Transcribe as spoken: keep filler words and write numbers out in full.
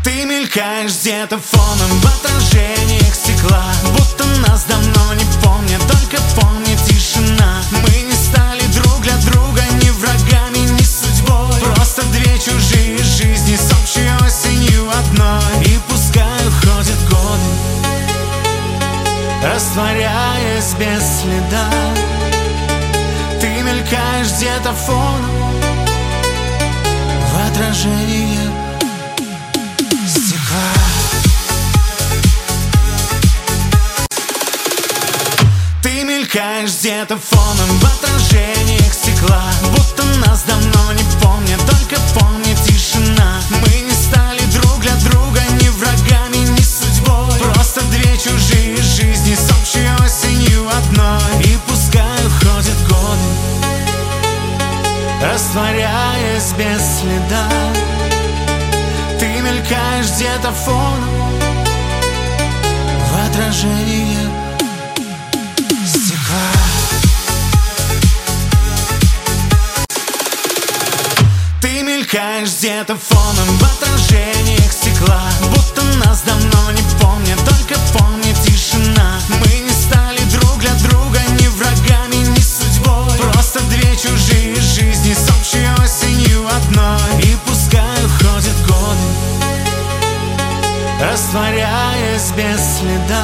Ты мелькаешь где-то фоном в отражениях стекла, будто нас давно не помнят, только помнит тишина. Мы не стали друг для друга ни врагами, ни судьбой, просто две чужие жизни с общей осенью одной. И пускай уходят годы, растворяясь без следа. Ты мелькаешь где-то фоном в отражениях стекла. Ты мелькаешь где-то фоном в отражениях стекла, будто нас давно не помнят, только помнит тишина. Мы не стали друг для друга ни врагами, ни судьбой, просто две чужие жизни с общей осенью одной. И пускай уходят годы, растворяясь без следа. Ты мелькаешь где-то фоном в отражениях стекла. Ты мелькаешь где-то фоном в отражениях стекла, будто нас давно не помнят, только помнит тишина. Мы не стали друг для друга ни врагами, ни судьбой, просто две чужие жизни с общей осенью одной. И пускай уходят годы, растворяясь без следа.